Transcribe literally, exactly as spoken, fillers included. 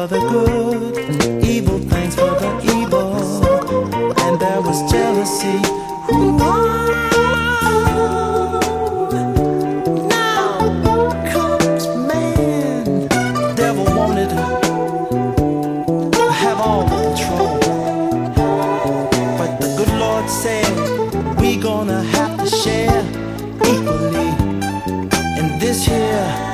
for the good, evil things for the evil, and there was jealousy. Ooh. Now comes man. Devil wanted to have all the control, but the good Lord said we gonna have to share equally in this here